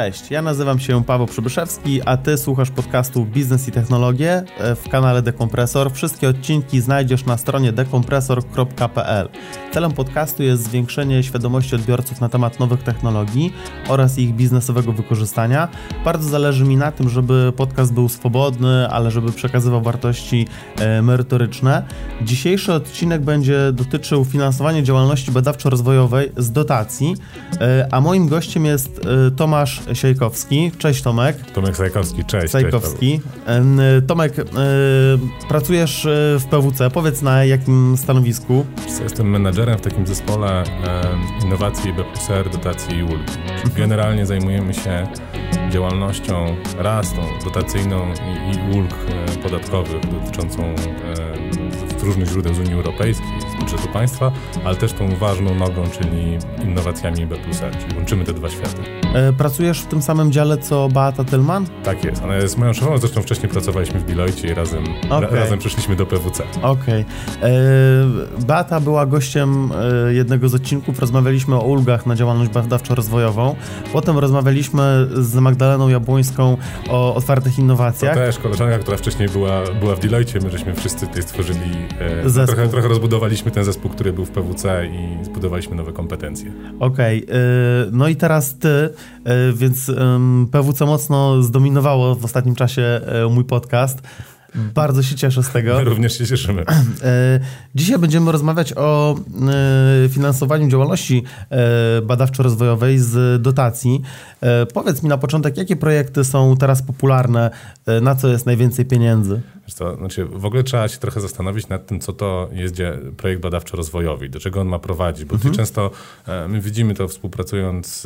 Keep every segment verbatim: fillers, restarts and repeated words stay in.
Cześć, ja nazywam się Paweł Przybyszewski, a Ty słuchasz podcastu Biznes i Technologie w kanale Dekompresor. Wszystkie odcinki znajdziesz na stronie dekompresor kropka p l. Celem podcastu jest zwiększenie świadomości odbiorców na temat nowych technologii oraz ich biznesowego wykorzystania. Bardzo zależy mi na tym, żeby podcast był swobodny, ale żeby przekazywał wartości e, merytoryczne. Dzisiejszy odcinek będzie dotyczył finansowania działalności badawczo-rozwojowej z dotacji, e, a moim gościem jest e, Tomasz Siajkowski. Cześć Tomek. Tomek Siajkowski, cześć. Siajkowski. Cześć, Tomek, e, pracujesz w P W C. Powiedz, na jakim stanowisku? Jestem menadżerem w takim zespole e, innowacji B plus R, dotacji i ulg. Generalnie zajmujemy się działalnością raz tą dotacyjną i, i ulg e, podatkowych dotyczącą e, różnych źródeł z Unii Europejskiej, z budżetu państwa, ale też tą ważną nogą, czyli innowacjami B plus R, czyli łączymy te dwa światy. E, pracujesz w tym samym dziale, co Beata Tylman? Tak jest. Ona jest moją szefową, zresztą wcześniej pracowaliśmy w Deloitte i razem, okay. ra, razem przyszliśmy do P W C. Okej. Okay. Beata była gościem e, jednego z odcinków, rozmawialiśmy o ulgach na działalność badawczo-rozwojową. Potem rozmawialiśmy z Magdaleną Jabłońską o otwartych innowacjach. To też koleżanka, która wcześniej była, była w Deloitte, my żeśmy wszyscy tutaj stworzyli, e, trochę, trochę rozbudowaliśmy ten zespół, który był w P W C i zbudowaliśmy nowe kompetencje. Okej. Okay. No i teraz ty, więc P W C mocno zdominowało w ostatnim czasie mój podcast. Bardzo się cieszę z tego. My również się cieszymy. Dzisiaj będziemy rozmawiać o finansowaniu działalności badawczo-rozwojowej z dotacji. Powiedz mi na początek, jakie projekty są teraz popularne, na co jest najwięcej pieniędzy? Wiesz co, znaczy w ogóle trzeba się trochę zastanowić nad tym, co to jest projekt badawczo-rozwojowy, do czego on ma prowadzić, bo mhm. często my widzimy to współpracując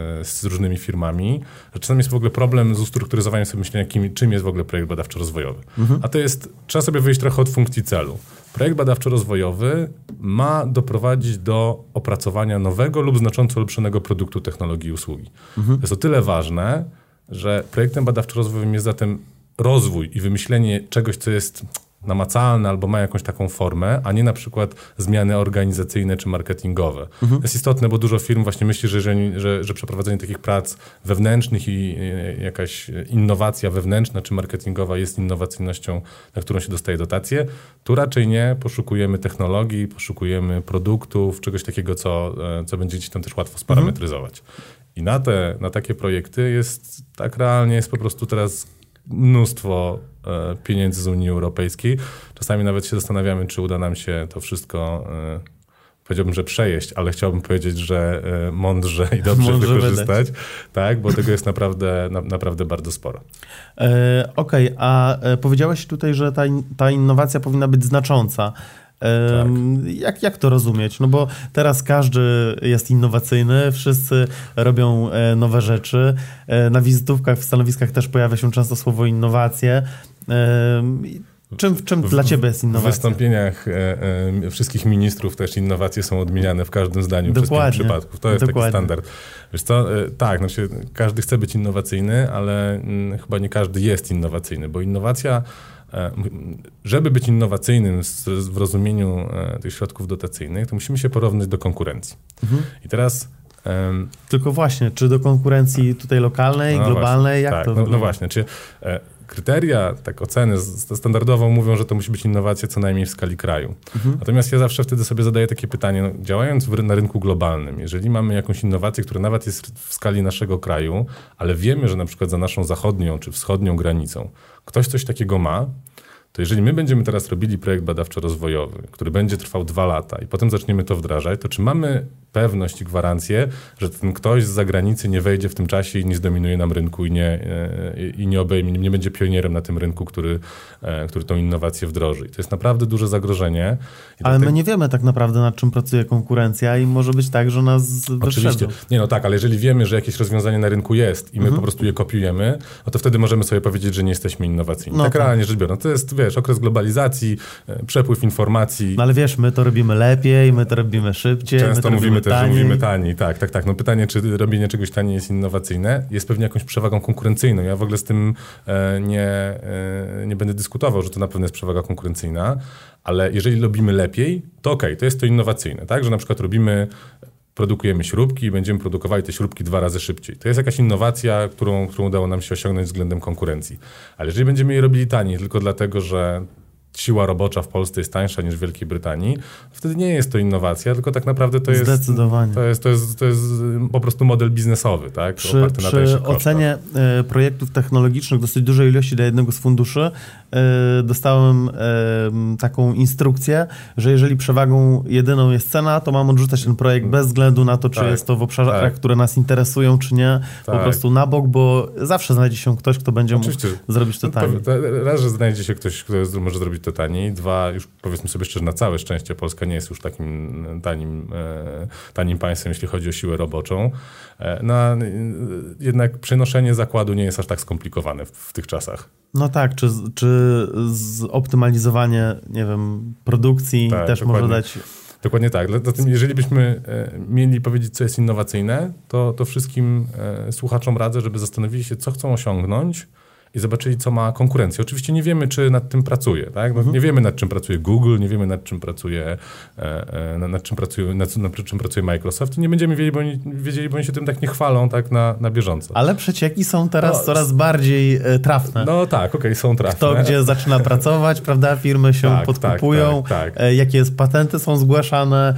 z różnymi firmami, że czasami jest w ogóle problem z ustrukturyzowaniem sobie myślenia, kim, czym jest w ogóle projekt badawczo-rozwojowy. Mhm. A to jest, trzeba sobie wyjść trochę od funkcji celu. Projekt badawczo-rozwojowy ma doprowadzić do opracowania nowego lub znacząco ulepszonego produktu, technologii i usługi. Mhm. To jest o tyle ważne, że projektem badawczo-rozwojowym jest zatem rozwój i wymyślenie czegoś, co jest namacalne albo ma jakąś taką formę, a nie na przykład zmiany organizacyjne czy marketingowe. Mhm. To jest istotne, bo dużo firm właśnie myśli, że, że, że, że przeprowadzenie takich prac wewnętrznych i jakaś innowacja wewnętrzna czy marketingowa jest innowacyjnością, na którą się dostaje dotację. Tu raczej nie. Poszukujemy technologii, poszukujemy produktów, czegoś takiego, co, co będzie gdzieś tam też łatwo sparametryzować. Mhm. I na te, na takie projekty jest tak realnie, jest po prostu teraz mnóstwo e, pieniędzy z Unii Europejskiej. Czasami nawet się zastanawiamy, czy uda nam się to wszystko, e, powiedziałbym, że przejeść, ale chciałbym powiedzieć, że e, mądrze i dobrze mądrze wykorzystać. Wydać. Tak, bo tego jest naprawdę, na, naprawdę bardzo sporo. E, Okej, okay, a e, powiedziałeś tutaj, że ta, ta innowacja powinna być znacząca. Tak. Jak, jak to rozumieć? No bo teraz każdy jest innowacyjny, wszyscy robią nowe rzeczy. Na wizytówkach, w stanowiskach też pojawia się często słowo innowacje. Czym, czym dla ciebie jest innowacja? W wystąpieniach e, e, wszystkich ministrów też innowacje są odmieniane w każdym zdaniu, w wszystkich przypadkach. To jest Dokładnie. Taki standard. Wiesz co, e, tak, znaczy każdy chce być innowacyjny, ale m, chyba nie każdy jest innowacyjny, bo innowacja, e, żeby być innowacyjnym w rozumieniu e, tych środków dotacyjnych, to musimy się porównać do konkurencji. Mhm. I teraz... E, Tylko właśnie, czy do konkurencji tutaj lokalnej, no globalnej, właśnie, jak tak, to no, no właśnie, czy... E, Kryteria, tak oceny standardowo mówią, że to musi być innowacja co najmniej w skali kraju. Mhm. Natomiast ja zawsze wtedy sobie zadaję takie pytanie, no, działając w, na rynku globalnym, jeżeli mamy jakąś innowację, która nawet jest w skali naszego kraju, ale wiemy, że na przykład za naszą zachodnią czy wschodnią granicą ktoś coś takiego ma, to jeżeli my będziemy teraz robili projekt badawczo-rozwojowy, który będzie trwał dwa lata i potem zaczniemy to wdrażać, to czy mamy pewność i gwarancję, że ten ktoś z zagranicy nie wejdzie w tym czasie i nie zdominuje nam rynku i nie, i nie obejmie, nie będzie pionierem na tym rynku, który, który tą innowację wdroży. I to jest naprawdę duże zagrożenie. I ale dlatego... my nie wiemy tak naprawdę, nad czym pracuje konkurencja i może być tak, że nas wyprzedzą. Oczywiście. Nie, no tak, ale jeżeli wiemy, że jakieś rozwiązanie na rynku jest i my mhm. po prostu je kopiujemy, no to wtedy możemy sobie powiedzieć, że nie jesteśmy innowacyjni. No tak, tak realnie rzecz biorąc. To jest, wiesz, okres globalizacji, przepływ informacji. No ale wiesz, my to robimy lepiej, my to robimy szybciej, Często my to mówimy robimy też, że mówimy taniej. Tak, tak, tak. No pytanie, czy robienie czegoś taniej jest innowacyjne, jest pewnie jakąś przewagą konkurencyjną. Ja w ogóle z tym e, nie, e, nie będę dyskutował, że to na pewno jest przewaga konkurencyjna, ale jeżeli robimy lepiej, to okej, okay, to jest to innowacyjne, tak? Że na przykład robimy produkujemy śrubki i będziemy produkowali te śrubki dwa razy szybciej. To jest jakaś innowacja, którą, którą udało nam się osiągnąć względem konkurencji. Ale jeżeli będziemy je robili taniej tylko dlatego, że siła robocza w Polsce jest tańsza niż w Wielkiej Brytanii, wtedy nie jest to innowacja, tylko tak naprawdę to jest, Zdecydowanie. to jest, to jest, to jest po prostu model biznesowy, tak? Przy, oparty na przy ocenie y, projektów technologicznych dosyć dużej ilości dla jednego z funduszy y, dostałem y, taką instrukcję, że jeżeli przewagą jedyną jest cena, to mam odrzucać ten projekt bez względu na to, czy tak, jest to w obszarach, tak. które nas interesują, czy nie, tak. po prostu na bok, bo zawsze znajdzie się ktoś, kto będzie Oczywiście. mógł zrobić to taniej. Raz, że znajdzie się ktoś, kto może zrobić to taniej. Dwa, już powiedzmy sobie szczerze, na całe szczęście Polska nie jest już takim tanim, e, tanim państwem, jeśli chodzi o siłę roboczą. E, no, jednak przenoszenie zakładu nie jest aż tak skomplikowane w, w tych czasach. No tak, czy, czy zoptymalizowanie, nie wiem, produkcji tak, też dokładnie. może dać... Dokładnie tak. Zatem jeżeli byśmy e, mieli powiedzieć, co jest innowacyjne, to, to wszystkim e, słuchaczom radzę, żeby zastanowili się, co chcą osiągnąć i zobaczyli, co ma konkurencja. Oczywiście nie wiemy, czy nad tym pracuje, tak? No, mhm. Nie wiemy, nad czym pracuje Google, nie wiemy, nad czym pracuje, e, nad czym pracuje, nad, nad czym pracuje Microsoft. Nie będziemy wiedzieli, bo oni, wiedzieli, bo oni się tym tak nie chwalą tak na, na bieżąco. Ale przecieki są teraz no, coraz bardziej e, trafne. No tak, okej, okay, są trafne. Kto gdzie zaczyna pracować, prawda? Firmy się tak, podkupują, tak, tak, tak. E, jakie patenty są zgłaszane,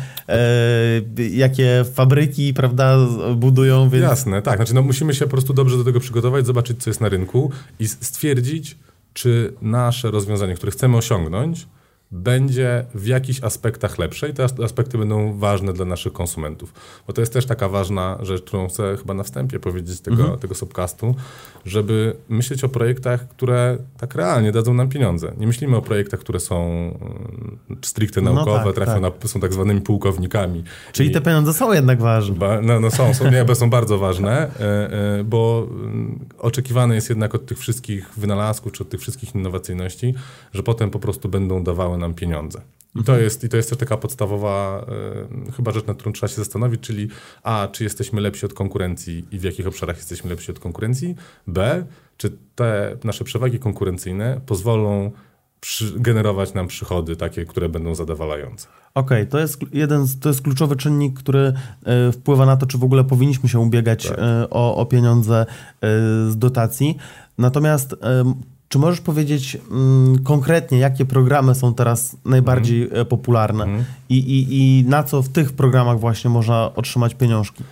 e, jakie fabryki, prawda, budują. Więc... Jasne, tak. Znaczy, no, musimy się po prostu dobrze do tego przygotować, zobaczyć, co jest na rynku i stwierdzić, czy nasze rozwiązanie, które chcemy osiągnąć, będzie w jakichś aspektach lepsze i te aspekty będą ważne dla naszych konsumentów. Bo to jest też taka ważna rzecz, którą chcę chyba na wstępie powiedzieć tego, mhm. tego subcastu, żeby myśleć o projektach, które tak realnie dadzą nam pieniądze. Nie myślimy o projektach, które są stricte naukowe, no tak, trafią tak. Na, są tak zwanymi pułkownikami. Czyli I, te pieniądze są jednak ważne. Ba, no, no są, są, nie, bo są bardzo ważne, bo oczekiwane jest jednak od tych wszystkich wynalazków, czy od tych wszystkich innowacyjności, że potem po prostu będą dawały nam pieniądze. I, mhm. to jest, I to jest też taka podstawowa y, chyba rzecz, nad którą trzeba się zastanowić, czyli a, czy jesteśmy lepsi od konkurencji i w jakich obszarach jesteśmy lepsi od konkurencji, b, czy te nasze przewagi konkurencyjne pozwolą przy, generować nam przychody takie, które będą zadowalające. Okej, okay, to jest jeden, to jest kluczowy czynnik, który y, wpływa na to, czy w ogóle powinniśmy się ubiegać tak. y, o, o pieniądze y, z dotacji. Natomiast y, czy możesz powiedzieć mm, konkretnie, jakie programy są teraz najbardziej mm. popularne mm. I, i, i na co w tych programach właśnie można otrzymać pieniążki?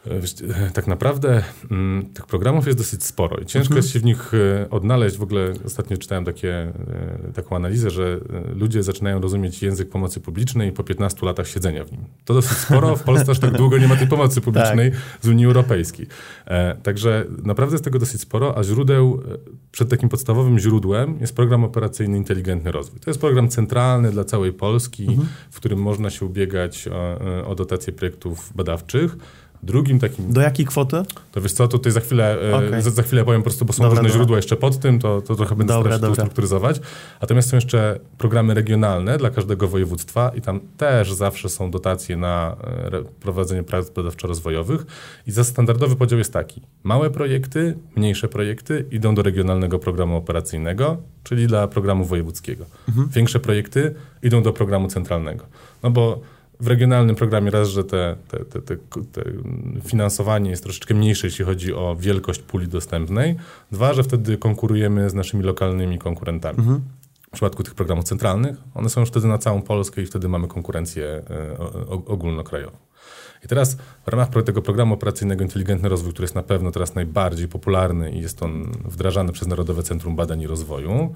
Tak naprawdę m, tych programów jest dosyć sporo i ciężko mhm. jest się w nich odnaleźć. W ogóle ostatnio czytałem takie, taką analizę, że ludzie zaczynają rozumieć język pomocy publicznej po piętnastu latach siedzenia w nim. To dosyć sporo. W Polsce aż tak długo nie ma tej pomocy publicznej tak. z Unii Europejskiej. E, także naprawdę jest tego dosyć sporo, a źródeł, przed takim podstawowym źródłem jest program operacyjny Inteligentny Rozwój. To jest program centralny dla całej Polski, mhm. w którym można się ubiegać o, o dotacje projektów badawczych. Drugim takim... Do jakiej kwoty? To wiesz co, tutaj za chwilę, okay. za, za chwilę powiem po prostu, bo są dobra, różne dobra. źródła jeszcze pod tym, to, to trochę będę starał się to ustrukturyzować. Natomiast są jeszcze programy regionalne dla każdego województwa i tam też zawsze są dotacje na prowadzenie prac badawczo-rozwojowych i za standardowy podział jest taki. Małe projekty, mniejsze projekty idą do regionalnego programu operacyjnego, czyli dla programu wojewódzkiego. Mhm. Większe projekty idą do programu centralnego. No bo w regionalnym programie raz, że te, te, te, te, te finansowanie jest troszeczkę mniejsze, jeśli chodzi o wielkość puli dostępnej. Dwa, że wtedy konkurujemy z naszymi lokalnymi konkurentami. Mhm. W przypadku tych programów centralnych, one są już wtedy na całą Polskę i wtedy mamy konkurencję ogólnokrajową. I teraz w ramach tego programu operacyjnego Inteligentny Rozwój, który jest na pewno teraz najbardziej popularny i jest on wdrażany przez Narodowe Centrum Badań i Rozwoju,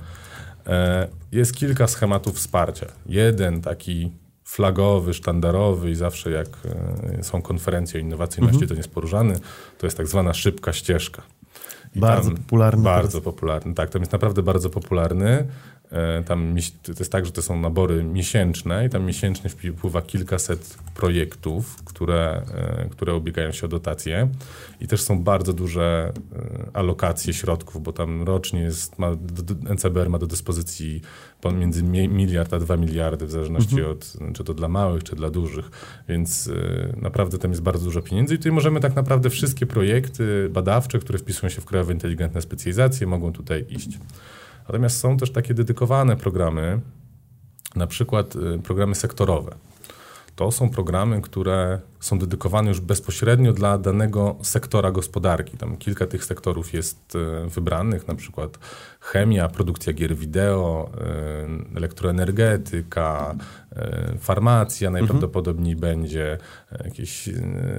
jest kilka schematów wsparcia. Jeden taki flagowy, sztandarowy i zawsze jak y, są konferencje o innowacyjności, mhm. to nie jest poruszany, to jest tak zwana szybka ścieżka. I bardzo popularny. Bardzo teraz. popularny, tak. Tam jest naprawdę bardzo popularny. Tam to jest tak, że to są nabory miesięczne i tam miesięcznie wpływa kilkaset projektów, które, które ubiegają się o dotacje i też są bardzo duże alokacje środków, bo tam rocznie jest, ma, N C B R ma do dyspozycji pomiędzy miliard a dwa miliardy w zależności mhm. od, czy to dla małych, czy dla dużych, więc naprawdę tam jest bardzo dużo pieniędzy i tutaj możemy tak naprawdę wszystkie projekty badawcze, które wpisują się w Krajowe Inteligentne Specjalizacje, mogą tutaj iść. Natomiast są też takie dedykowane programy, na przykład programy sektorowe. To są programy, które są dedykowane już bezpośrednio dla danego sektora gospodarki. Tam kilka tych sektorów jest wybranych, na przykład chemia, produkcja gier wideo, elektroenergetyka, farmacja najprawdopodobniej mhm. będzie, jakieś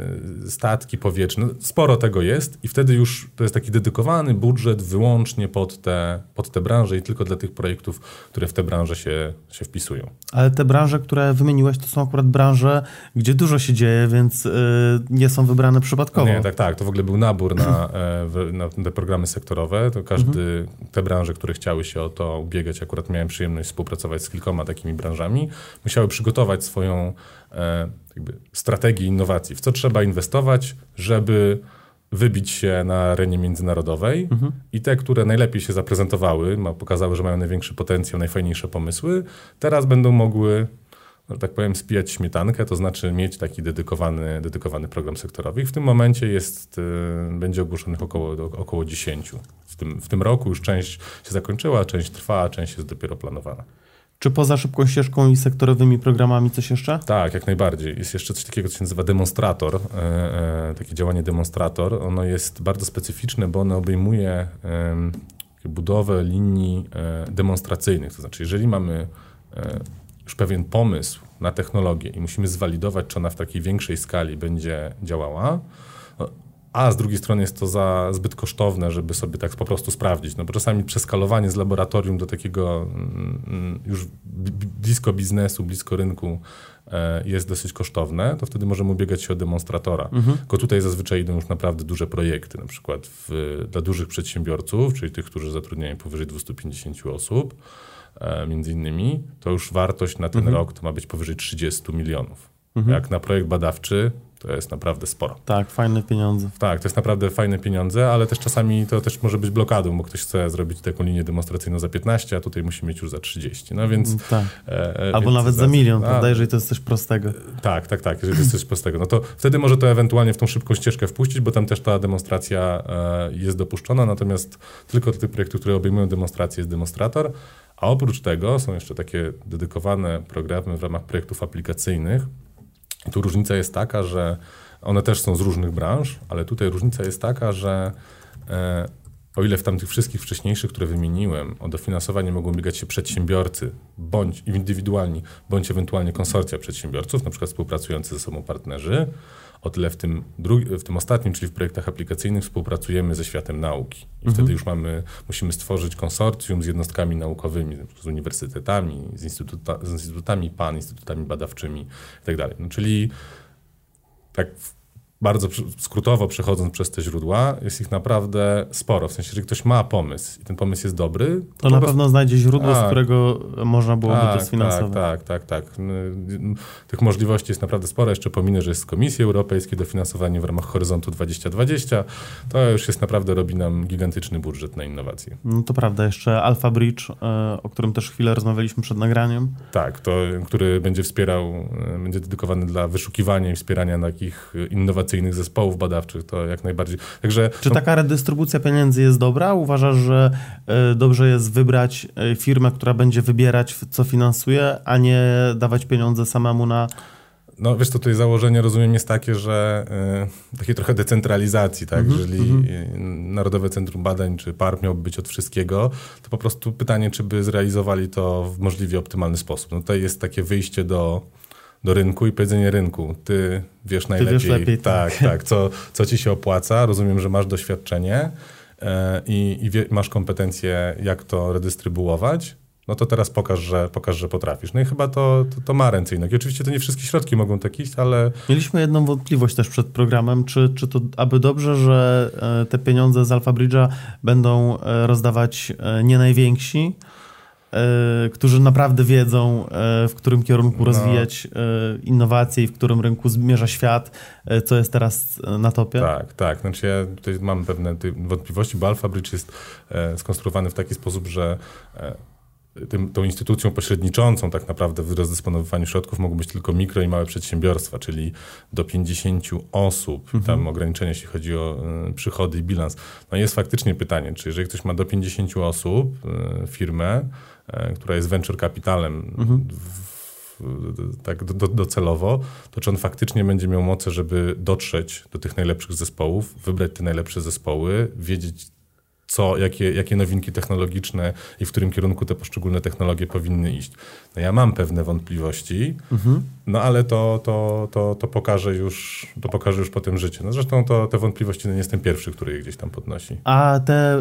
statki powietrzne. Sporo tego jest i wtedy już to jest taki dedykowany budżet wyłącznie pod te, pod te branże i tylko dla tych projektów, które w te branże się, się wpisują. Ale te branże, które wymieniłeś, to są akurat branże, gdzie dużo się dzieje, więc yy, nie są wybrane przypadkowo. Nie, tak, tak. To w ogóle był nabór na, na te programy sektorowe. To każdy, mhm. te branże, które chciały się o to ubiegać, akurat miałem przyjemność współpracować z kilkoma takimi branżami, musiały przygotować swoją e, jakby strategię innowacji. W co trzeba inwestować, żeby wybić się na arenie międzynarodowej mhm. i te, które najlepiej się zaprezentowały, pokazały, że mają największy potencjał, najfajniejsze pomysły, teraz będą mogły, że tak powiem, spijać śmietankę, to znaczy mieć taki dedykowany, dedykowany program sektorowy. I w tym momencie jest, będzie ogłoszonych około, około dziesięciu. W tym, w tym roku już część się zakończyła, część trwa, a część jest dopiero planowana. Czy poza szybką ścieżką i sektorowymi programami coś jeszcze? Tak, jak najbardziej. Jest jeszcze coś takiego, co się nazywa demonstrator, e, e, takie działanie demonstrator. Ono jest bardzo specyficzne, bo ono obejmuje e, budowę linii e, demonstracyjnych. To znaczy, jeżeli mamy e, już pewien pomysł na technologię i musimy zwalidować, czy ona w takiej większej skali będzie działała, a z drugiej strony jest to za zbyt kosztowne, żeby sobie tak po prostu sprawdzić. No bo czasami przeskalowanie z laboratorium do takiego mm, już blisko biznesu, blisko rynku e, jest dosyć kosztowne, to wtedy możemy ubiegać się o demonstratora. Mhm. Tylko tutaj zazwyczaj idą już naprawdę duże projekty, na przykład w, dla dużych przedsiębiorców, czyli tych, którzy zatrudniają powyżej dwieście pięćdziesiąt osób, e, między innymi, to już wartość na ten mhm. rok to ma być powyżej trzydzieści milionów. Mhm. Jak na projekt badawczy, to jest naprawdę sporo. Tak, fajne pieniądze. Tak, to jest naprawdę fajne pieniądze, ale też czasami to też może być blokadą, bo ktoś chce zrobić taką linię demonstracyjną za piętnaście, a tutaj musi mieć już za trzydzieści. No więc... Tak. E, Albo więc nawet za, za milion, a, prawda, jeżeli to jest coś prostego. Tak, tak, tak, jeżeli to jest coś prostego. No to wtedy może to ewentualnie w tą szybką ścieżkę wpuścić, bo tam też ta demonstracja e, jest dopuszczona, natomiast tylko do tych projektów, które obejmują demonstrację, jest demonstrator, a oprócz tego są jeszcze takie dedykowane programy w ramach projektów aplikacyjnych. Tu różnica jest taka, że one też są z różnych branż, ale tutaj różnica jest taka, że e, o ile w tamtych wszystkich wcześniejszych, które wymieniłem, o dofinansowanie mogą ubiegać się przedsiębiorcy, bądź indywidualni, bądź ewentualnie konsorcja przedsiębiorców, na przykład współpracujący ze sobą partnerzy, o tyle w tym, drugi, w tym ostatnim, czyli w projektach aplikacyjnych współpracujemy ze światem nauki. I mhm. wtedy już mamy, musimy stworzyć konsorcjum z jednostkami naukowymi, z uniwersytetami, z, instytuta, z instytutami P A N, instytutami badawczymi itd. No, czyli tak bardzo skrótowo przechodząc przez te źródła, jest ich naprawdę sporo. W sensie, jeżeli ktoś ma pomysł i ten pomysł jest dobry... To, to na prostu... pewno znajdzie źródło, tak, z którego można byłoby tak, to sfinansować. Tak, tak, tak, tak. Tych możliwości jest naprawdę sporo. Jeszcze pominę, że jest z Komisji Europejskiej dofinansowanie w ramach Horyzontu dwadzieścia dwadzieścia. To już jest naprawdę, robi nam gigantyczny budżet na innowacje. No to prawda. Jeszcze Alpha Bridge, o którym też chwilę rozmawialiśmy przed nagraniem. Tak, to, który będzie wspierał, będzie dedykowany dla wyszukiwania i wspierania takich innowacyjnych zespołów badawczych, to jak najbardziej. Także, Czy no... taka redystrybucja pieniędzy jest dobra? Uważasz, że y, dobrze jest wybrać y, firmę, która będzie wybierać, co finansuje, a nie dawać pieniądze samemu na... No wiesz, to tutaj założenie, rozumiem, jest takie, że y, takiej trochę decentralizacji, tak? Mm-hmm, Jeżeli mm-hmm. Narodowe Centrum Badań czy P A R miałby być od wszystkiego, to po prostu pytanie, czy by zrealizowali to w możliwie optymalny sposób. No tutaj jest takie wyjście do do rynku i powiedzenie rynku, ty wiesz najlepiej, ty wiesz lepiej, tak, tak, tak co, co ci się opłaca, rozumiem, że masz doświadczenie e, i, i wie, masz kompetencje, jak to redystrybuować, no to teraz pokaż, że, pokaż, że potrafisz. No i chyba to, to, to ma ręce i nogi. Oczywiście to nie wszystkie środki mogą tak iść, ale... Mieliśmy jedną wątpliwość też przed programem, czy, czy to aby dobrze, że te pieniądze z Alpha Bridge'a będą rozdawać nie najwięksi, którzy naprawdę wiedzą, w którym kierunku no. rozwijać innowacje i w którym rynku zmierza świat, co jest teraz na topie? Tak, tak. Znaczy ja tutaj mam pewne wątpliwości, bo Alpha Bridge jest skonstruowany w taki sposób, że tym, tą instytucją pośredniczącą tak naprawdę w rozdysponowywaniu środków mogą być tylko mikro i małe przedsiębiorstwa, czyli do pięćdziesięciu osób. Mhm. Tam ograniczenia, jeśli chodzi o y, przychody i bilans. No jest faktycznie pytanie, czy jeżeli ktoś ma do pięćdziesięciu osób, y, firmę, y, która jest venture capitalem mhm. w, tak do, docelowo, to czy on faktycznie będzie miał moce, żeby dotrzeć do tych najlepszych zespołów, wybrać te najlepsze zespoły, wiedzieć, co, jakie, jakie nowinki technologiczne i w którym kierunku te poszczególne technologie powinny iść. No ja mam pewne wątpliwości, mhm. no ale to, to, to, to, pokaże już, to pokaże już potem życie. No zresztą to, te wątpliwości, no nie jestem pierwszy, który je gdzieś tam podnosi. A te,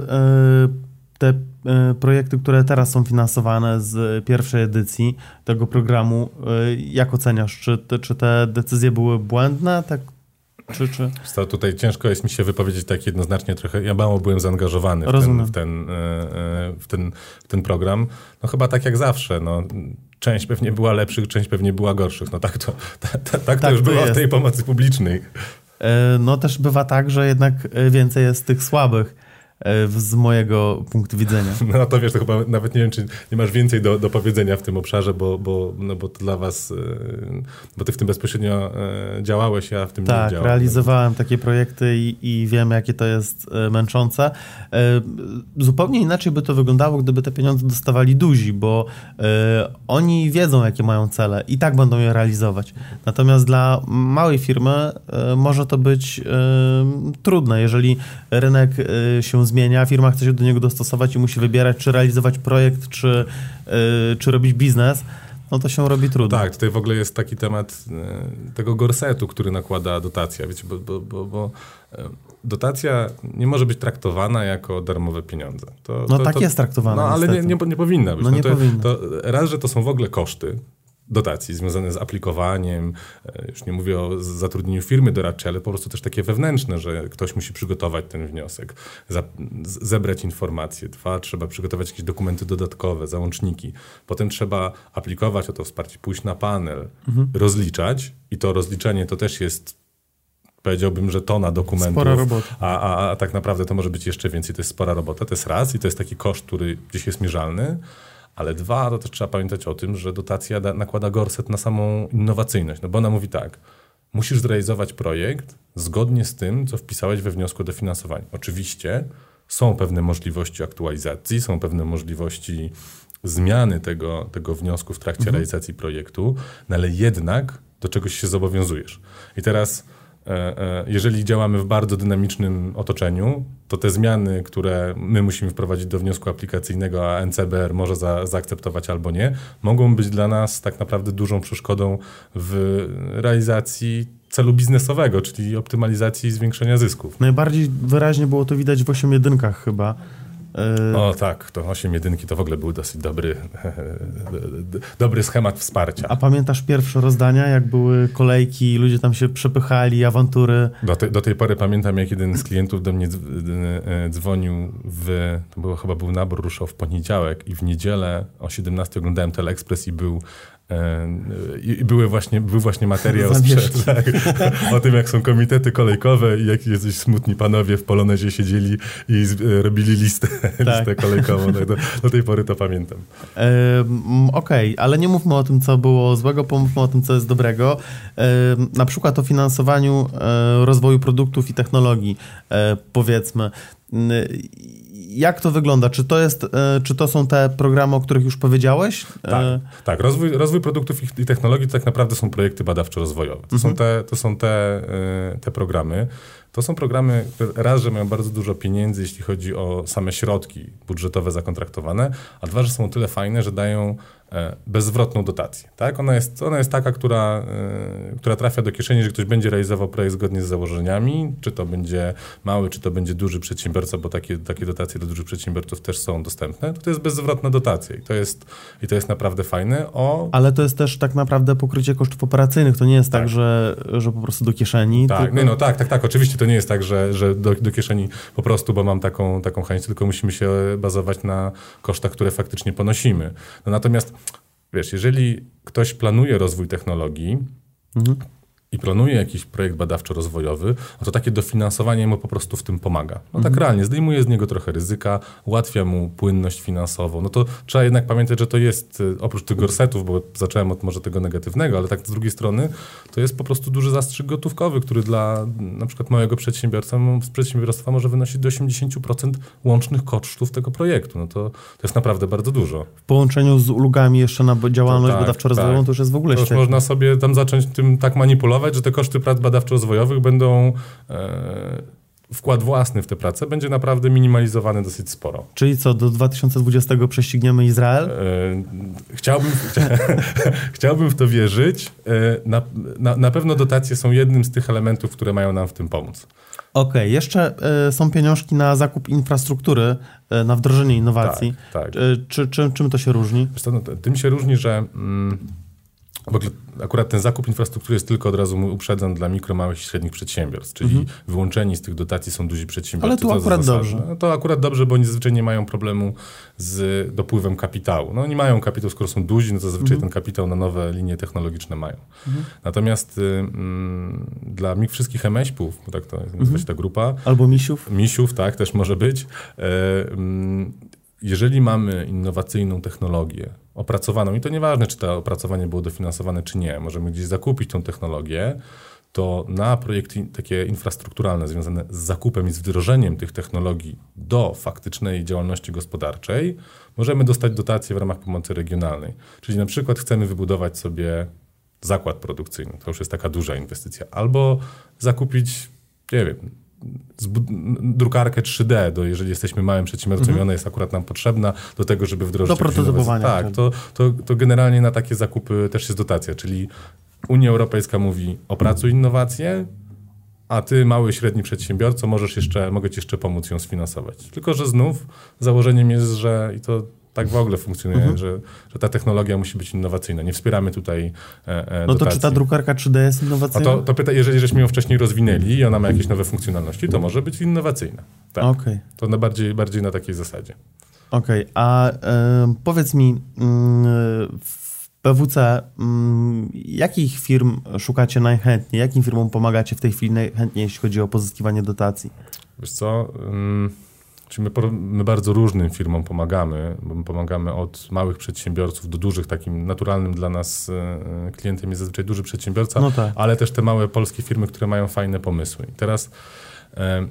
te projekty, które teraz są finansowane z pierwszej edycji tego programu, jak oceniasz? Czy te, czy te decyzje były błędne? Tak? Czy, czy... To tutaj ciężko jest mi się wypowiedzieć tak jednoznacznie trochę. Ja mało byłem zaangażowany w ten, w, ten, w, ten, w ten program. No chyba tak jak zawsze. No, część pewnie była lepszych, część pewnie była gorszych. No tak to, ta, ta, tak tak to już to było jest. W tej pomocy publicznej. No też bywa tak, że jednak więcej jest tych słabych. Z mojego punktu widzenia. No to wiesz, to chyba nawet nie wiem, czy nie masz więcej do, do powiedzenia w tym obszarze, bo, bo, no bo to dla was, bo ty w tym bezpośrednio działałeś, ja w tym tak, nie działałem. Tak, realizowałem takie projekty i, i wiem, jakie to jest męczące. Zupełnie inaczej by to wyglądało, gdyby te pieniądze dostawali duzi, bo oni wiedzą, jakie mają cele i tak będą je realizować. Natomiast dla małej firmy może to być trudne, jeżeli rynek się zmienia, firma chce się do niego dostosować i musi wybierać, czy realizować projekt, czy, yy, czy robić biznes, no to się robi trudno. No tak, tutaj w ogóle jest taki temat y, tego gorsetu, który nakłada dotacja, wiecie, bo, bo, bo, bo y, dotacja nie może być traktowana jako darmowe pieniądze. To, no to, tak to, jest traktowana. No ale nie, nie, nie powinna być. No nie no to, powinna. To raz, że to są w ogóle koszty dotacji związane z aplikowaniem, już nie mówię o zatrudnieniu firmy doradczej, ale po prostu też takie wewnętrzne, że ktoś musi przygotować ten wniosek, za, zebrać informacje. Dwa, trzeba przygotować jakieś dokumenty dodatkowe, załączniki. Potem trzeba aplikować o to wsparcie, pójść na panel, mhm. rozliczać i to rozliczenie to też jest, powiedziałbym, że tona dokumentów. Spora robota. A, a, a tak naprawdę to może być jeszcze więcej. To jest spora robota, to jest raz i to jest taki koszt, który gdzieś jest mierzalny. Ale dwa, to też trzeba pamiętać o tym, że dotacja da, nakłada gorset na samą innowacyjność. No bo ona mówi tak, musisz zrealizować projekt zgodnie z tym, co wpisałeś we wniosku o dofinansowanie. Oczywiście są pewne możliwości aktualizacji, są pewne możliwości zmiany tego, tego wniosku w trakcie mhm. realizacji projektu, no ale jednak do czegoś się zobowiązujesz. I teraz jeżeli działamy w bardzo dynamicznym otoczeniu, to te zmiany, które my musimy wprowadzić do wniosku aplikacyjnego, a N C B R może za, zaakceptować albo nie, mogą być dla nas tak naprawdę dużą przeszkodą w realizacji celu biznesowego, czyli optymalizacji i zwiększenia zysków. Najbardziej wyraźnie było to widać w osiem jedynkach chyba. O tak, to osiem jedynki to w ogóle był dosyć dobry, dobry schemat wsparcia. A pamiętasz pierwsze rozdania, jak były kolejki, ludzie tam się przepychali, awantury? Do, te, do tej pory pamiętam, jak jeden z klientów do mnie dzwonił, w, to było, chyba był nabór, ruszał w poniedziałek i w niedzielę o siedemnastej oglądałem Teleekspres i był I były właśnie, był właśnie materiał sprzed, tak, o tym, jak są komitety kolejkowe i jak jacyś smutni panowie w Polonezie siedzieli i z, robili listę, tak. listę kolejkową. Tak, do, do tej pory to pamiętam. Um, Okej, okay, ale nie mówmy o tym, co było złego, pomówmy o tym, co jest dobrego. Um, na przykład o finansowaniu um, rozwoju produktów i technologii, um, powiedzmy. Um, Jak to wygląda? Czy to jest, czy to są te programy, o których już powiedziałeś? Tak, tak. Rozwój, rozwój produktów i technologii to tak naprawdę są projekty badawczo-rozwojowe. To mhm. są, te, to są te, te programy. To są programy, które raz, że mają bardzo dużo pieniędzy, jeśli chodzi o same środki budżetowe zakontraktowane, a dwa, że są o tyle fajne, że dają bezzwrotną dotację. Tak? Ona jest, ona jest taka, która, która trafia do kieszeni, że ktoś będzie realizował projekt zgodnie z założeniami, czy to będzie mały, czy to będzie duży przedsiębiorca, bo takie, takie dotacje do dużych przedsiębiorców też są dostępne. To jest bezzwrotna dotacja i to jest, i to jest naprawdę fajne. O... Ale to jest też tak naprawdę pokrycie kosztów operacyjnych. To nie jest tak, tak że, że po prostu do kieszeni. Tak, tylko... nie, no tak, tak, tak. Oczywiście to nie jest tak, że, że do, do kieszeni po prostu, bo mam taką, taką chęć, tylko musimy się bazować na kosztach, które faktycznie ponosimy. No natomiast wiesz, jeżeli ktoś planuje rozwój technologii mhm. i planuje jakiś projekt badawczo-rozwojowy, no to takie dofinansowanie mu po prostu w tym pomaga. No tak realnie, zdejmuje z niego trochę ryzyka, ułatwia mu płynność finansową. No to trzeba jednak pamiętać, że to jest, oprócz tych gorsetów, bo zacząłem od może tego negatywnego, ale tak z drugiej strony, to jest po prostu duży zastrzyk gotówkowy, który dla na przykład małego przedsiębiorca, przedsiębiorstwa może wynosić do osiemdziesiąt procent łącznych kosztów tego projektu. No to, to jest naprawdę bardzo dużo. W połączeniu z ulgami jeszcze na działalność tak, badawczo-rozwojową tak. to już jest w ogóle to już można sobie tam zacząć tym tak manipulować, że te koszty prac badawczo-rozwojowych będą e, wkład własny w tę pracę będzie naprawdę minimalizowany dosyć sporo. Czyli co, do dwa tysiące dwudziestego prześcigniemy Izrael? E, chciałbym, chcia, chciałbym w to wierzyć. E, na, na, na pewno dotacje są jednym z tych elementów, które mają nam w tym pomóc. Okej, okay. Jeszcze y, są pieniążki na zakup infrastruktury, y, na wdrożenie innowacji. Tak, tak. Y, czy, czy, czym to się różni? Wiesz co, no, tym się różni, że mm, w ogóle akurat ten zakup infrastruktury jest tylko od razu uprzedzam dla mikro, małych i średnich przedsiębiorstw, czyli mhm. wyłączeni z tych dotacji są duzi przedsiębiorcy. Ale tu akurat dobrze. No, to akurat dobrze, bo oni zazwyczaj nie mają problemu z dopływem kapitału. No oni mają kapitał, skoro są duzi, no to zazwyczaj mhm. ten kapitał na nowe linie technologiczne mają. Mhm. Natomiast y, mm, dla mi wszystkich em es pi-ów, bo tak to nazywa mhm. się ta grupa. Albo misiów. Misiów, tak, też może być. Y, y, Jeżeli mamy innowacyjną technologię opracowaną, i to nieważne, czy to opracowanie było dofinansowane, czy nie, możemy gdzieś zakupić tą technologię, to na projekty takie infrastrukturalne związane z zakupem i z wdrożeniem tych technologii do faktycznej działalności gospodarczej możemy dostać dotacje w ramach pomocy regionalnej. Czyli na przykład chcemy wybudować sobie zakład produkcyjny, to już jest taka duża inwestycja, albo zakupić, nie wiem, drukarkę trzy D, do, jeżeli jesteśmy małym przedsiębiorcą mm-hmm. i ona jest akurat nam potrzebna do tego, żeby wdrożyć... Do prototypowania. Tak, to, to, to generalnie na takie zakupy też jest dotacja, czyli Unia Europejska mówi opracuj innowację, a ty, mały, średni przedsiębiorco, możesz jeszcze, mogę ci jeszcze pomóc ją sfinansować. Tylko że znów założeniem jest, że i to tak w ogóle funkcjonuje, mhm. że, że ta technologia musi być innowacyjna. Nie wspieramy tutaj e, e, No to dotacji. Czy ta drukarka trzy D jest innowacyjna? A to, to pyta, jeżeli żeśmy ją wcześniej rozwinęli i ona ma jakieś nowe funkcjonalności, to może być innowacyjna. Tak. Okay. To na bardziej, bardziej na takiej zasadzie. Okej, okay. A y, powiedz mi, y, w P W C, y, jakich firm szukacie najchętniej? Jakim firmom pomagacie w tej chwili najchętniej, jeśli chodzi o pozyskiwanie dotacji? Wiesz co... Y Czyli my, my bardzo różnym firmom pomagamy, bo my pomagamy od małych przedsiębiorców do dużych, takim naturalnym dla nas e, klientem jest zazwyczaj duży przedsiębiorca, no tak. ale też te małe polskie firmy, które mają fajne pomysły. I teraz e,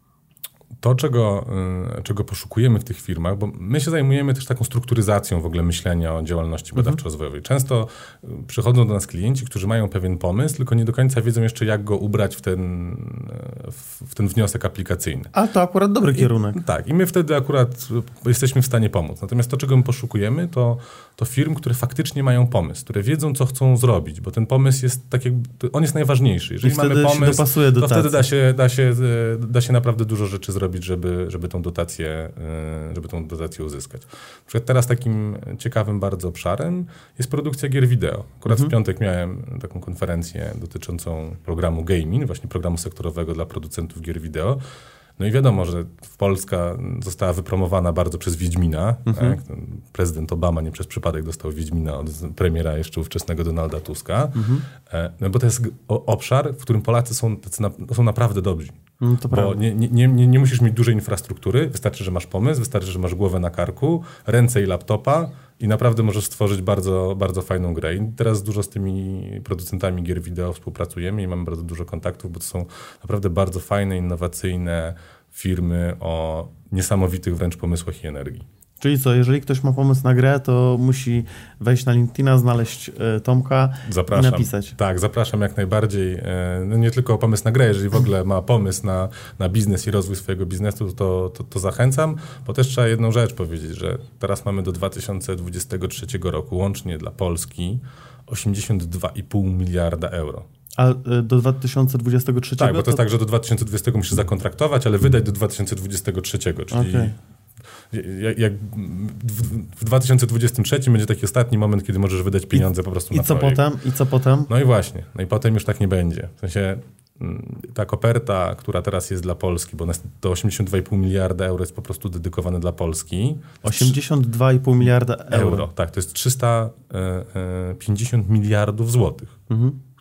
to, czego, y, czego poszukujemy w tych firmach, bo my się zajmujemy też taką strukturyzacją w ogóle myślenia o działalności mhm. badawczo-rozwojowej. Często przychodzą do nas klienci, którzy mają pewien pomysł, tylko nie do końca wiedzą jeszcze, jak go ubrać w ten, w ten wniosek aplikacyjny. A to akurat dobry kierunek. I, tak, i my wtedy akurat jesteśmy w stanie pomóc. Natomiast to, czego my poszukujemy, to, to firm, które faktycznie mają pomysł, które wiedzą, co chcą zrobić, bo ten pomysł jest tak jakby, on jest najważniejszy. Jeżeli mamy pomysł, to wtedy da się, da, się, da się naprawdę dużo rzeczy zrobić, żeby, żeby, tą dotację, żeby tą dotację uzyskać. Na przykład teraz takim ciekawym bardzo obszarem jest produkcja gier wideo. Akurat mhm. w piątek miałem taką konferencję dotyczącą programu gaming, właśnie programu sektorowego dla producentów gier wideo. No i wiadomo, że Polska została wypromowana bardzo przez Wiedźmina. Mhm. Tak? Prezydent Obama nie przez przypadek dostał Wiedźmina od premiera jeszcze ówczesnego Donalda Tuska. Mhm. No bo to jest obszar, w którym Polacy są, tacy na, są naprawdę dobrzy. No to bo nie, nie, nie, nie musisz mieć dużej infrastruktury, wystarczy, że masz pomysł, wystarczy, że masz głowę na karku, ręce i laptopa i naprawdę możesz stworzyć bardzo, bardzo fajną grę. I teraz dużo z tymi producentami gier wideo współpracujemy i mamy bardzo dużo kontaktów, bo to są naprawdę bardzo fajne, innowacyjne firmy o niesamowitych wręcz pomysłach i energii. Czyli co, jeżeli ktoś ma pomysł na grę, to musi wejść na LinkedIna, znaleźć y, Tomka zapraszam. i napisać. Tak, zapraszam jak najbardziej. No nie tylko o pomysł na grę, jeżeli w ogóle ma pomysł na, na biznes i rozwój swojego biznesu, to, to, to zachęcam, bo też trzeba jedną rzecz powiedzieć, że teraz mamy do dwa tysiące dwudziestego trzeciego roku łącznie dla Polski osiemdziesiąt dwa i pół miliarda euro. A y, do dwa tysiące dwudziestego trzeciego? Tak, bo to, to jest tak, że do dwa tysiące dwudziestego musisz zakontraktować, ale wydać do dwa tysiące dwudziestego trzeciego, czyli... Okay. Jak, jak w dwa tysiące dwudziestym trzecim będzie taki ostatni moment, kiedy możesz wydać pieniądze I, po prostu i na co projekt. potem? I co potem? No i właśnie. No i potem już tak nie będzie. W sensie ta koperta, która teraz jest dla Polski, bo to osiemdziesiąt dwa i pół miliarda euro jest po prostu dedykowane dla Polski. osiemdziesiąt dwa i pół miliarda euro. euro. Tak, to jest trzysta pięćdziesiąt miliardów złotych. Mhm.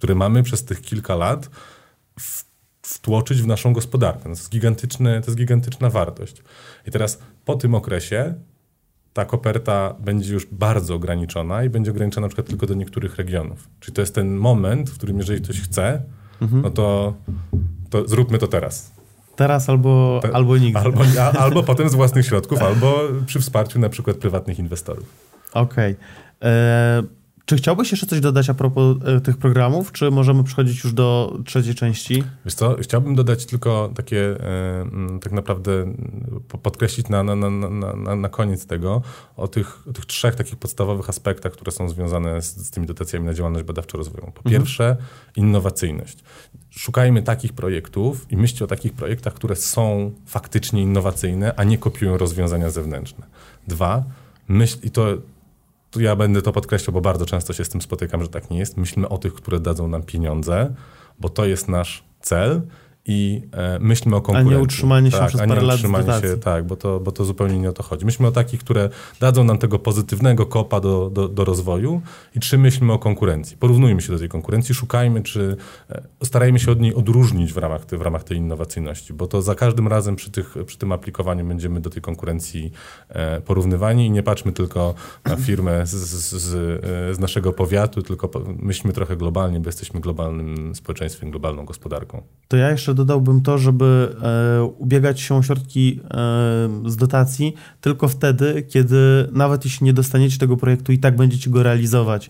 które mamy przez tych kilka lat w, wtłoczyć w naszą gospodarkę. No to jest gigantyczny, to jest gigantyczna wartość. I teraz po tym okresie ta koperta będzie już bardzo ograniczona i będzie ograniczona na przykład tylko do niektórych regionów. Czyli to jest ten moment, w którym jeżeli ktoś chce, mhm. no to, to zróbmy to teraz. Teraz albo, Te, albo nigdy. Albo, a, albo potem z własnych środków, albo przy wsparciu na przykład prywatnych inwestorów. Okej. Okay. Czy chciałbyś jeszcze coś dodać a propos e, tych programów, czy możemy przechodzić już do trzeciej części? Wiesz co, chciałbym dodać tylko takie, e, tak naprawdę podkreślić na, na, na, na, na koniec tego o tych, o tych trzech takich podstawowych aspektach, które są związane z, z tymi dotacjami na działalność badawczo-rozwojową. Po pierwsze, mhm. innowacyjność. Szukajmy takich projektów i myślcie o takich projektach, które są faktycznie innowacyjne, a nie kopiują rozwiązania zewnętrzne. Dwa, myśl, i to ja będę to podkreślał, bo bardzo często się z tym spotykam, że tak nie jest. Myślmy o tych, które dadzą nam pieniądze, bo to jest nasz cel i e, myślmy o konkurencji. A nie utrzymanie się tak, przez a parę nie lat utrzymanie dotacji. się, tak, bo to, bo to zupełnie nie o to chodzi. Myślmy o takich, które dadzą nam tego pozytywnego kopa do, do, do rozwoju i trzy, myślmy o konkurencji. Porównujmy się do tej konkurencji, szukajmy, czy e, starajmy się od niej odróżnić w ramach, te, w ramach tej innowacyjności, bo to za każdym razem przy, tych, przy tym aplikowaniu będziemy do tej konkurencji e, porównywani i nie patrzmy tylko na firmę z, z, z, z naszego powiatu, tylko myślmy trochę globalnie, bo jesteśmy globalnym społeczeństwem, globalną gospodarką. To ja jeszcze dodałbym to, żeby e, ubiegać się o środki e, z dotacji tylko wtedy, kiedy nawet jeśli nie dostaniecie tego projektu, i tak będziecie go realizować. E,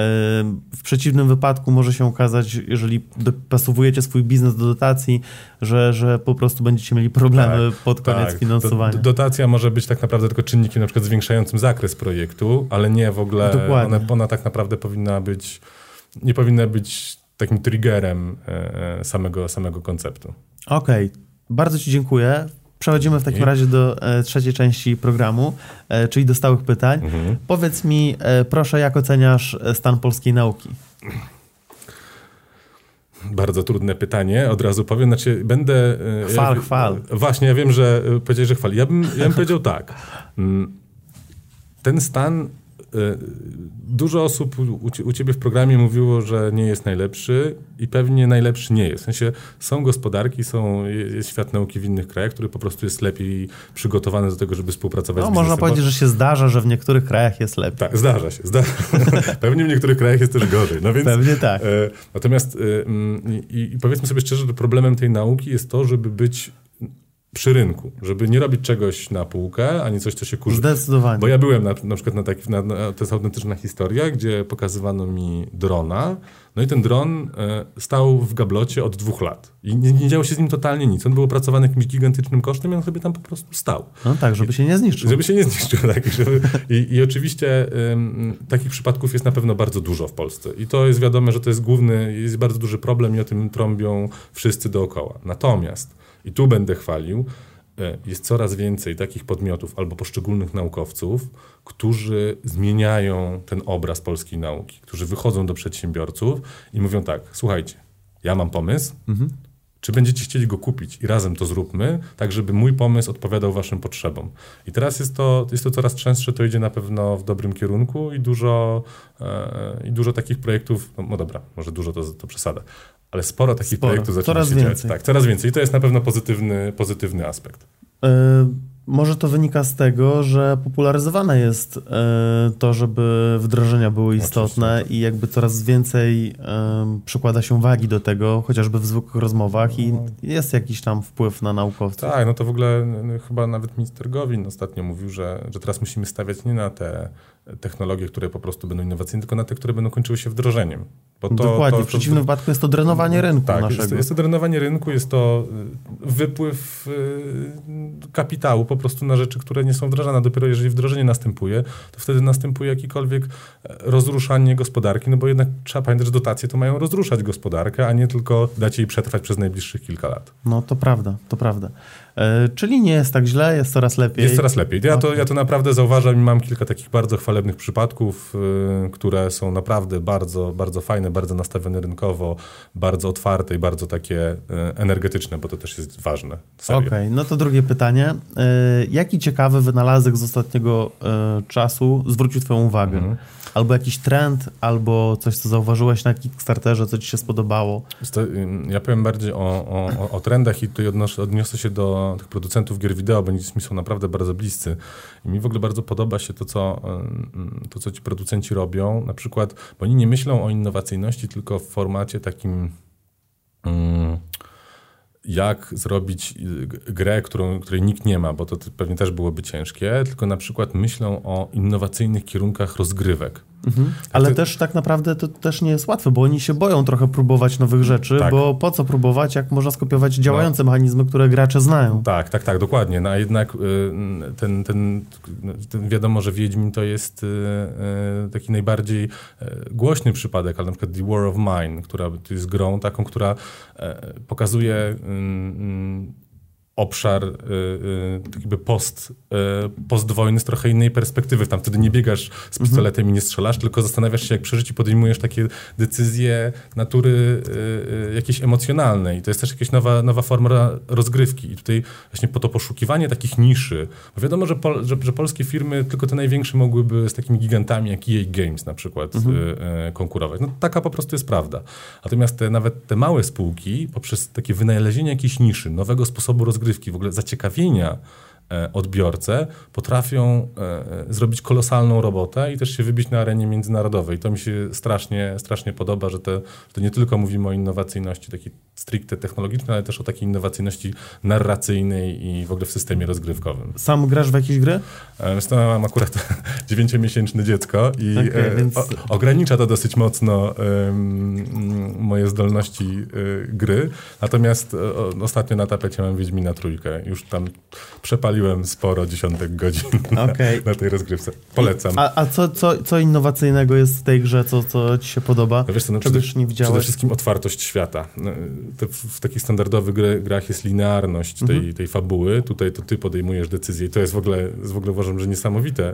w przeciwnym wypadku może się okazać, jeżeli dopasowujecie swój biznes do dotacji, że, że po prostu będziecie mieli problemy tak, pod koniec tak. finansowania. Do, dotacja może być tak naprawdę tylko czynnikiem na przykład zwiększającym zakres projektu, ale nie w ogóle, ona, ona tak naprawdę powinna być, nie powinna być takim triggerem e, samego, samego konceptu. Okej, okay. Bardzo Ci dziękuję. Przechodzimy w takim I? razie do e, trzeciej części programu, e, czyli do stałych pytań. Mhm. Powiedz mi, e, proszę, jak oceniasz stan polskiej nauki? Bardzo trudne pytanie, od razu powiem. Znaczy, będę... E, chwal, ja, chwal. Właśnie, ja wiem, że powiedziałeś, że chwal. Ja bym, ja bym powiedział tak. Ten stan... Dużo osób u ciebie w programie mówiło, że nie jest najlepszy i pewnie najlepszy nie jest. W sensie są gospodarki, są, jest świat nauki w innych krajach, który po prostu jest lepiej przygotowany do tego, żeby współpracować no, z biznesem. Można powiedzieć, że się zdarza, że w niektórych krajach jest lepiej. Tak, zdarza się. Zdarza. Pewnie w niektórych krajach jest też gorzej. No więc, pewnie tak. E, natomiast e, i, i powiedzmy sobie szczerze, że problemem tej nauki jest to, żeby być przy rynku, żeby nie robić czegoś na półkę, ani coś, co się kurzy. Zdecydowanie. Bo ja byłem na, na przykład na takich, na, na, to jest autentyczna historia, gdzie pokazywano mi drona, no i ten dron e, stał w gablocie od dwóch lat. I nie, nie działo się z nim totalnie nic. On był opracowany jakimś gigantycznym kosztem i on sobie tam po prostu stał. No tak, żeby I, się nie zniszczył. Żeby się nie zniszczył, tak. Żeby, i, I oczywiście ym, takich przypadków jest na pewno bardzo dużo w Polsce. I to jest wiadome, że to jest główny, jest bardzo duży problem i o tym trąbią wszyscy dookoła. Natomiast i tu będę chwalił, jest coraz więcej takich podmiotów albo poszczególnych naukowców, którzy zmieniają ten obraz polskiej nauki, którzy wychodzą do przedsiębiorców i mówią tak, słuchajcie, ja mam pomysł, mhm. czy będziecie chcieli go kupić i razem to zróbmy, tak żeby mój pomysł odpowiadał waszym potrzebom. I teraz jest to, jest to coraz częstsze, to idzie na pewno w dobrym kierunku i dużo, e, i dużo takich projektów, no, no dobra, może dużo to, to przesada, ale sporo takich sporo. projektów zaczyna coraz się więcej. dziać. Tak, coraz więcej. I to jest na pewno pozytywny, pozytywny aspekt. Yy, może to wynika z tego, że popularyzowane jest yy, to, żeby wdrożenia były istotne i jakby coraz więcej yy, przykłada się wagi do tego, chociażby w zwykłych rozmowach i jest jakiś tam wpływ na naukowców. Tak, no to w ogóle no, chyba nawet minister Gowin ostatnio mówił, że, że teraz musimy stawiać nie na te technologie, które po prostu będą innowacyjne, tylko na te, które będą kończyły się wdrożeniem. Bo to, Dokładnie, to, w przeciwnym to, wypadku jest to drenowanie rynku tak, naszego. Jest to, jest to drenowanie rynku, jest to wypływ kapitału po prostu na rzeczy, które nie są wdrażane. Dopiero jeżeli wdrożenie następuje, to wtedy następuje jakiekolwiek rozruszanie gospodarki, no bo jednak trzeba pamiętać, że dotacje to mają rozruszać gospodarkę, a nie tylko dać jej przetrwać przez najbliższych kilka lat. No to prawda, to prawda. E, czyli nie jest tak źle, jest coraz lepiej. Jest coraz lepiej. Ja to, ja to naprawdę zauważam i mam kilka takich bardzo chwalebnych przypadków, y, które są naprawdę bardzo, bardzo fajne, bardzo nastawione rynkowo, bardzo otwarte i bardzo takie y, energetyczne, bo to też jest ważne. Okej, okay, no to drugie pytanie. Y, jaki ciekawy wynalazek z ostatniego y, czasu zwrócił twoją uwagę? Mhm. Albo jakiś trend, albo coś, co zauważyłeś na Kickstarterze, co ci się spodobało? To, ja powiem bardziej o, o, o trendach i tutaj odnoszę, odniosę się do tych producentów gier wideo, bo oni mi są naprawdę bardzo bliscy. I mi w ogóle bardzo podoba się to, co, to, co ci producenci robią. Na przykład, bo oni nie myślą o innowacyjności tylko w formacie takim... Mm, jak zrobić grę, którą, której nikt nie ma, bo to pewnie też byłoby ciężkie, tylko na przykład myślą o innowacyjnych kierunkach rozgrywek. Mhm. Ale ty... też tak naprawdę to też nie jest łatwe, bo oni się boją trochę próbować nowych rzeczy, tak. Bo po co próbować, jak można skopiować działające no. mechanizmy, które gracze znają. Tak, tak, tak, dokładnie. No a jednak ten, ten, ten wiadomo, że Wiedźmin to jest taki najbardziej głośny przypadek, ale na przykład The War of Mine, która to jest grą taką, która pokazuje obszar y, y, jakby post, y, postwojny z trochę innej perspektywy. Tam wtedy nie biegasz z pistoletem mm-hmm. i nie strzelasz, tylko zastanawiasz się, jak przeżyć i podejmujesz takie decyzje natury y, y, jakiejś emocjonalnej. I to jest też jakaś nowa, nowa forma rozgrywki. I tutaj właśnie po to poszukiwanie takich niszy. Bo wiadomo, że, pol, że, że polskie firmy, tylko te największe mogłyby z takimi gigantami jak E A Games na przykład mm-hmm. y, y, konkurować. No taka po prostu jest prawda. Natomiast te, nawet te małe spółki poprzez takie wynalezienie jakiejś niszy, nowego sposobu rozgrywki, w ogóle zaciekawienia e, odbiorcę, potrafią e, zrobić kolosalną robotę i też się wybić na arenie międzynarodowej. To mi się strasznie, strasznie podoba, że, te, że to nie tylko mówimy o innowacyjności takiej stricte technologicznej, ale też o takiej innowacyjności narracyjnej i w ogóle w systemie rozgrywkowym. Sam grasz w jakieś gry? E, mam akurat dziewięciomiesięczne dziecko i okay, e, więc... o, ogranicza to dosyć mocno e, moje zdolności e, gry. Natomiast o, ostatnio na tapecie mam Wiedźmina trójkę. Już tam przepaliłem sporo dziesiątek godzin okay. na, na tej rozgrywce. Polecam. A, a co, co, co innowacyjnego jest w tej grze, co, co ci się podoba? No wiesz co, no Czego już nie widziałeś? Przede wszystkim otwartość świata. W, w takich standardowych gry, grach jest linearność tej, mhm. tej fabuły. Tutaj to ty podejmujesz decyzję i to jest w ogóle, w ogóle uważam, że niesamowite,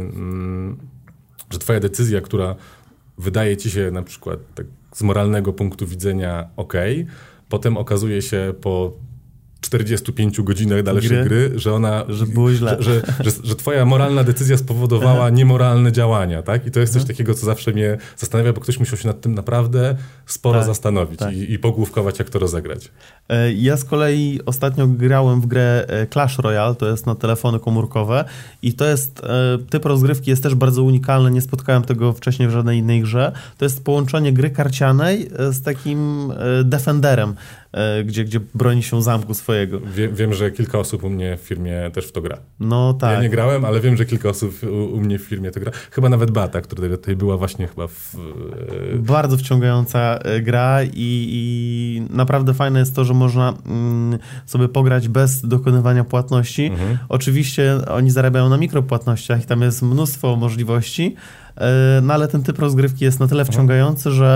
że twoja decyzja, która wydaje ci się na przykład tak z moralnego punktu widzenia okej, potem okazuje się po czterdziestu pięciu godzinach dalszej gry, gry że ona, że, było źle. Że, że, że, że twoja moralna decyzja spowodowała Aha. niemoralne działania, tak? I to jest Aha. coś takiego, co zawsze mnie zastanawia, bo ktoś musiał się nad tym naprawdę sporo tak, zastanowić tak. I, i pogłówkować, jak to rozegrać. Ja z kolei ostatnio grałem w grę Clash Royale, to jest na telefony komórkowe i to jest, typ rozgrywki jest też bardzo unikalny, nie spotkałem tego wcześniej w żadnej innej grze. To jest połączenie gry karcianej z takim defenderem, gdzie, gdzie broni się zamku swojego. Wie, wiem, że kilka osób u mnie w firmie też w to gra. No tak. Ja nie grałem, ale wiem, że kilka osób u, u mnie w firmie to gra. Chyba nawet Beata, która tutaj była właśnie chyba w... Bardzo wciągająca gra i, i naprawdę fajne jest to, że można mm, sobie pograć bez dokonywania płatności. Mhm. Oczywiście oni zarabiają na mikropłatnościach i tam jest mnóstwo możliwości, no ale ten typ rozgrywki jest na tyle wciągający, że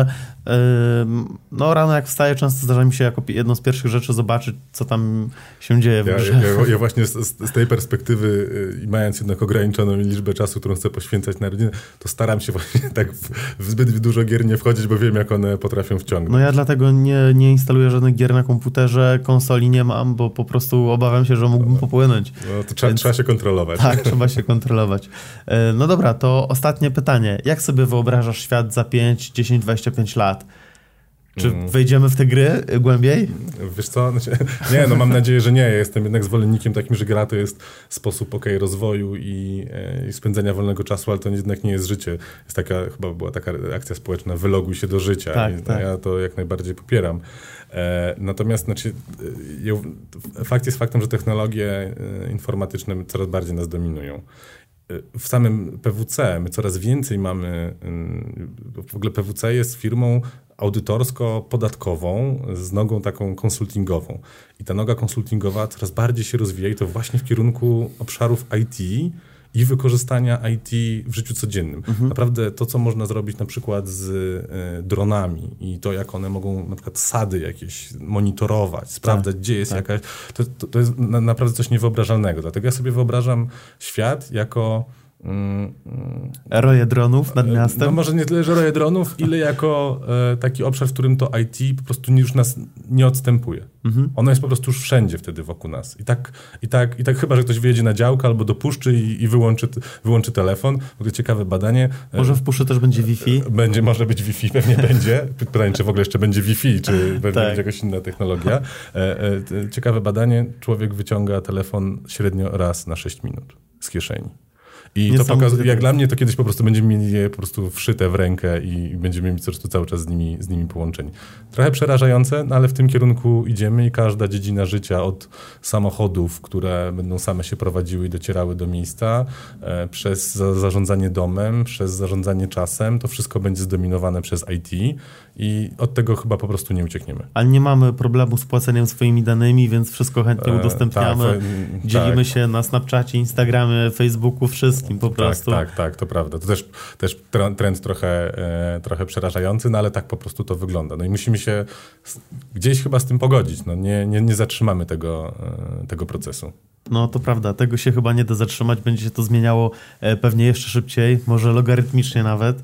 no rano jak wstaję, często zdarza mi się jako jedną z pierwszych rzeczy zobaczyć, co tam się dzieje w grze. Ja, ja, ja właśnie z, z tej perspektywy i mając jednak ograniczoną liczbę czasu, którą chcę poświęcać na rodzinę, to staram się właśnie tak w, w zbyt dużo gier nie wchodzić, bo wiem, jak one potrafią wciągnąć. No ja dlatego nie, nie instaluję żadnych gier na komputerze, konsoli nie mam, bo po prostu obawiam się, że mógłbym popłynąć. No to trzeba, Więc... trzeba się kontrolować. Tak, trzeba się kontrolować. No dobra, to ostatnie pytanie. Jak sobie wyobrażasz świat za pięć, dziesięć, dwadzieścia pięć lat? Czy wejdziemy w te gry głębiej? Wiesz co? Znaczy, nie, no mam nadzieję, że nie. Ja jestem jednak zwolennikiem takim, że gra to jest sposób okay, rozwoju i, i spędzenia wolnego czasu, ale to jednak nie jest życie. Jest taka, chyba była taka akcja społeczna, wyloguj się do życia. Tak, I, tak. Ja to jak najbardziej popieram. E, natomiast znaczy, ja, fakt jest faktem, że technologie informatyczne coraz bardziej nas dominują. W samym P W C my coraz więcej mamy, w ogóle P W C jest firmą audytorsko-podatkową z nogą taką konsultingową. I ta noga konsultingowa coraz bardziej się rozwija i to właśnie w kierunku obszarów I T i wykorzystania I T w życiu codziennym. Mhm. Naprawdę to, co można zrobić na przykład z y, dronami i to, jak one mogą na przykład sady jakieś monitorować, sprawdzać, tak, gdzie jest tak. jakaś... To, to, to jest na, naprawdę coś niewyobrażalnego. Dlatego ja sobie wyobrażam świat jako... Mm, roje dronów nad miastem? No może nie tyle, że roje dronów, ile jako e, taki obszar, w którym to I T po prostu już nas nie odstępuje. Mhm. Ono jest po prostu już wszędzie wtedy wokół nas. I tak, i tak, i tak chyba, że ktoś wyjedzie na działkę albo do puszczy i, i wyłączy, wyłączy telefon. W ogóle ciekawe badanie. Może w puszczy też będzie Wi-Fi? Będzie, może być Wi-Fi, pewnie będzie. Pytanie, czy w ogóle jeszcze będzie Wi-Fi, czy pewnie tak. będzie jakaś inna technologia. E, e, ciekawe badanie. Człowiek wyciąga telefon średnio raz na sześć minut z kieszeni. I to pokazuje, jak dla mnie to kiedyś po prostu będziemy mieli je po prostu wszyte w rękę i będziemy mieć po prostu cały czas z nimi, z nimi połączeni. Trochę przerażające, no ale w tym kierunku idziemy i każda dziedzina życia, od samochodów, które będą same się prowadziły i docierały do miejsca, e, przez za, zarządzanie domem, przez zarządzanie czasem, to wszystko będzie zdominowane przez I T i od tego chyba po prostu nie uciekniemy. Ale nie mamy problemu z płaceniem swoimi danymi, więc wszystko chętnie udostępniamy. E, tak, Dzielimy tak. się na Snapchacie, Instagramie, Facebooku, wszystkim po prostu. Tak, tak, tak, to prawda. To też, też trend trochę, e, trochę przerażający, no ale tak po prostu to wygląda. No i musimy się gdzieś chyba z tym pogodzić. No nie, nie, nie zatrzymamy tego, e, tego procesu. No to prawda, tego się chyba nie da zatrzymać. Będzie się to zmieniało e, pewnie jeszcze szybciej, może logarytmicznie nawet.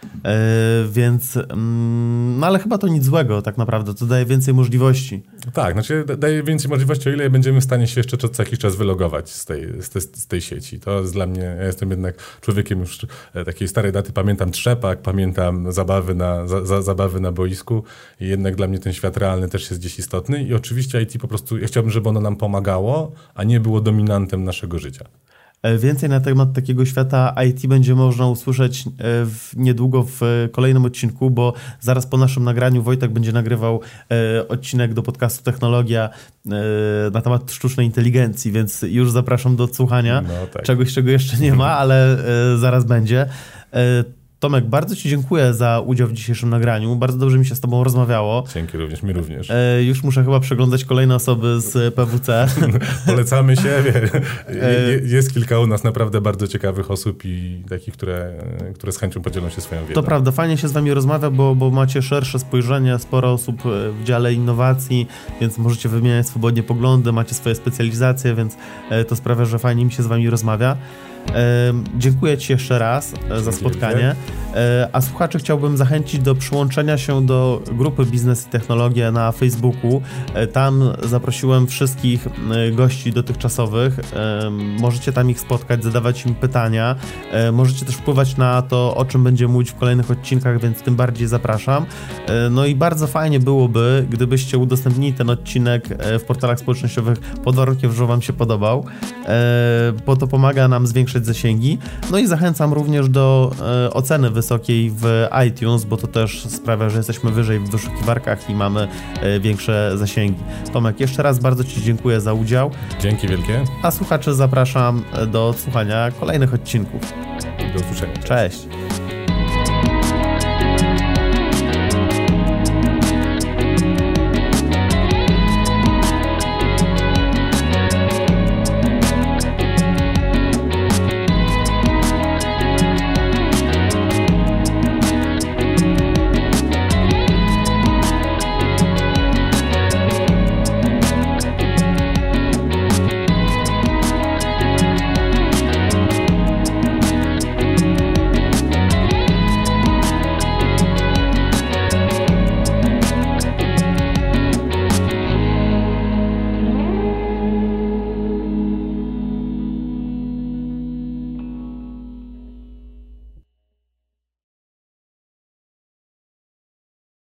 Yy, więc, yy, no ale chyba to nic złego tak naprawdę, to daje więcej możliwości. Tak, znaczy daje więcej możliwości, o ile będziemy w stanie się jeszcze co jakiś czas wylogować z tej, z tej, z tej sieci. To jest dla mnie, ja jestem jednak człowiekiem już takiej starej daty, pamiętam trzepak, pamiętam zabawy na, za, za, zabawy na boisku i jednak dla mnie ten świat realny też jest gdzieś istotny i oczywiście I T po prostu, ja chciałbym, żeby ono nam pomagało, a nie było dominantem naszego życia. Więcej na temat takiego świata I T będzie można usłyszeć w, niedługo w kolejnym odcinku, bo zaraz po naszym nagraniu Wojtek będzie nagrywał e, odcinek do podcastu Technologia e, na temat sztucznej inteligencji, więc już zapraszam do odsłuchania no, tak. czegoś, czego jeszcze nie ma, ale e, zaraz będzie. E, Tomek, bardzo Ci dziękuję za udział w dzisiejszym nagraniu. Bardzo dobrze mi się z Tobą rozmawiało. Dzięki również, mi również. E, już muszę chyba przeglądać kolejne osoby z P W C. Polecamy się. Je, jest kilka u nas naprawdę bardzo ciekawych osób i takich, które, które z chęcią podzielą się swoją wiedzą. To prawda, fajnie się z Wami rozmawia, bo, bo macie szersze spojrzenie, sporo osób w dziale innowacji, więc możecie wymieniać swobodnie poglądy, macie swoje specjalizacje, więc to sprawia, że fajnie mi się z Wami rozmawia. E, dziękuję Ci jeszcze raz e, za spotkanie, e, a słuchaczy chciałbym zachęcić do przyłączenia się do grupy Biznes i Technologie na Facebooku. E, tam zaprosiłem wszystkich e, gości dotychczasowych. E, możecie tam ich spotkać, zadawać im pytania. E, możecie też wpływać na to, o czym będziemy mówić w kolejnych odcinkach, więc tym bardziej zapraszam. E, no i bardzo fajnie byłoby, gdybyście udostępnili ten odcinek w portalach społecznościowych pod warunkiem, że Wam się podobał, e, bo to pomaga nam zwiększyć zasięgi. No i zachęcam również do e, oceny wysokiej w iTunes, bo to też sprawia, że jesteśmy wyżej w wyszukiwarkach i mamy e, większe zasięgi. Tomek, jeszcze raz bardzo Ci dziękuję za udział. Dzięki wielkie. A słuchaczy zapraszam do słuchania kolejnych odcinków. Do usłyszenia. Cześć.